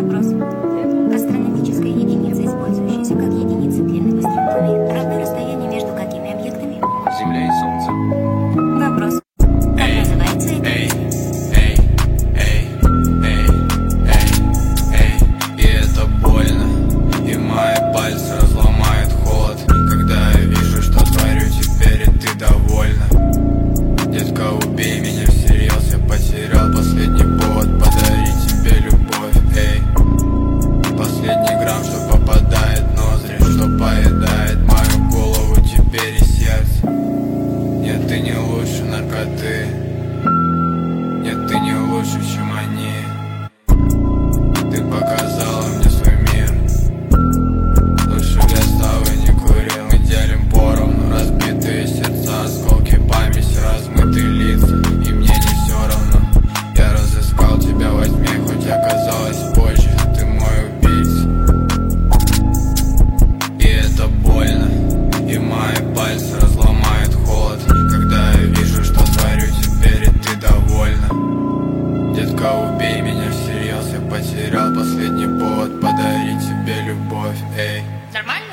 Вопрос. Астрономическая единица, использующаяся как единица длины быстротоны, равна расстоянию между какими объектами? Земля и Солнце. Вопрос. Как называется это? И это больно, и мои пальцы разломает холод, когда я вижу, что творю теперь, и ты довольна. Детка, убей меня всерьез, я потерял последний повод подарить тебе любовь. Последний грамм, что попадает в ноздри, что поедает мою голову теперь и сердце. Нет, ты не лучше наркоты, нет, ты не лучше, чем они. Ты показала мне свой мир. Лучше б я с тобой не курил. Мы делим поровну разбитые сердца, осколки памяти, размытые лица, и мне не все равно. Я разыскал тебя во тьме, хоть оказалось позже. Ты мой убийца. И это больно, и мои пальцы разломает холод, когда я вижу, что творю теперь, и ты довольна. Детка, убей меня всерьез, я потерял последний повод подарить тебе любовь. Нормально?